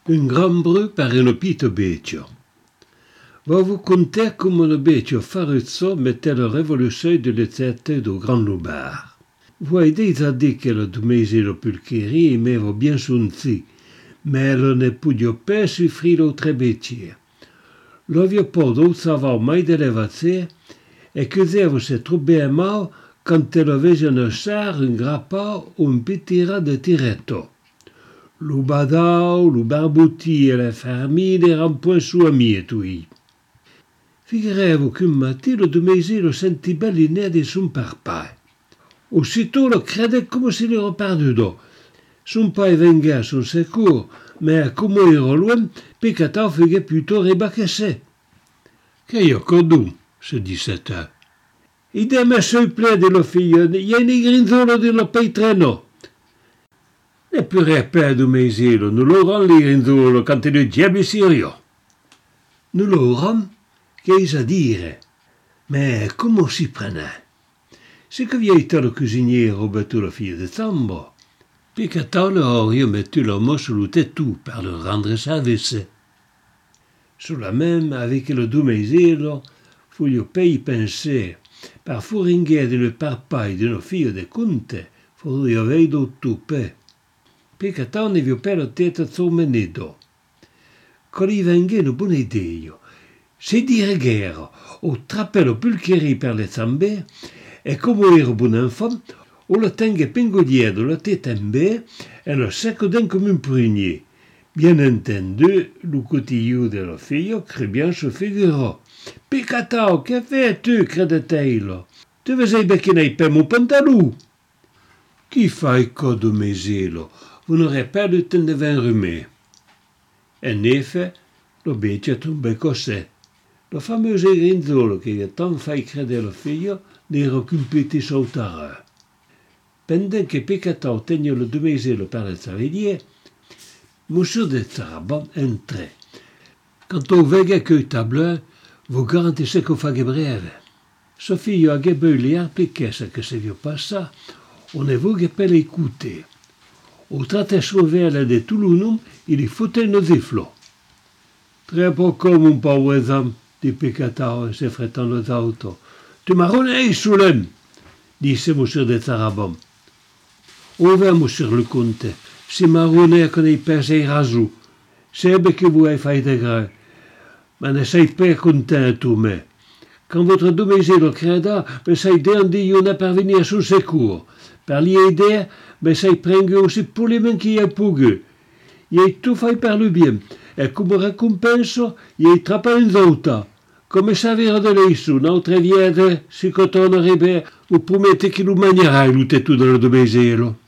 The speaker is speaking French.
Un gran bru per un pito beccio. Volevo contare come un beccio farezzo mette la rivoluzione delle tette do Gran Lubar. Voi déjà dit che le dumese lo pulcheri m'avevo bien sonzi, mais lo ne pudio pas soffrir l'autre beccie. L'ovio podo savao mai delle vazze e che devo se troubé mal quand te lo vese un char, un grappa o un pitira de tiretto. Lo badao, lo barbuti e le fermine eran point su amietui. Figurevo che un mattino lo dumese lo senti bellinè di son parpai. Aussitôt lo crede come se l'ero perduto. Son pai venga a son secours, mais come ero loin, peccatao fighe plutôt ribacassé. Che io codu, se disseta. Idem a seu plein de lo figlio, ieni grinzolo de lo peitreno. Ne pure pas dumeselo, nu l'oran li grinzolo, cante le diable sirio. Nu l'oran, che is a dire, mais come si prene? C'est que vieille le cuisinier robattu la fille de Zambo. Picatao le orio mettu le mot sur le tétou par le rendre service. Sur la même, avec le dumeselo, fu io pei penser, par furinghe de le parpai de nos filles de conte, fu io veido tupe. Picatao ne vio per la tête zo menido. Coli venghe no buon idea. Se dire guerre, o trappello pulcheri per le zambe, e come ero buon enfant, o le tengue pingolier de la tête en baie et le secodin comme un prunier. Bien entendu, le cotillou de la fille crée bien se figura. Picatao, que fais-tu, crede-t-il? Tu veux que n'aille pas mon pantalon? Qui fait quoi de meselo? Vous n'aurez pas le temps de vin rumé. En effet, le beccio tombé cossé. Le fameux grinzolo qui a tant fait creder la fille n'era qu'un petit sautare. Pendant que Picatao tenait le dumeselo par le savelier, Monsieur de Sarabon entrait. Quand on vega que table, vous garantissez qu'on fasse breve. Sophie a gebeulier piqué ce que se vieux pas ça, on ne voulait pas l'écouter. Au traité sauvé de Toulounum, il y foutait nos iflots. Très poco, mon pauvre homme, dit Picatao, s'effrétant les autos. Tu m'as rené, Soulem, disait Monsieur de Sarabon. Ouve, monsieur le comte, si marronné qu'on ait pesé razou, c'est que vous avez fait de gré. Mais ne soyez pas content, tout, mais. Quand votre domicile creda, mais ça dit on a parvenu à son secours. Par l'idée, mais ça prend aussi pour les mains qui a pougu. Il a tout fait par le bien. Et comme récompense, il a trappé une autre. Come savere de l'eisu, notre viede, si coton arrive, vous promettez qu'il nous maniera il tétou dans le domicile.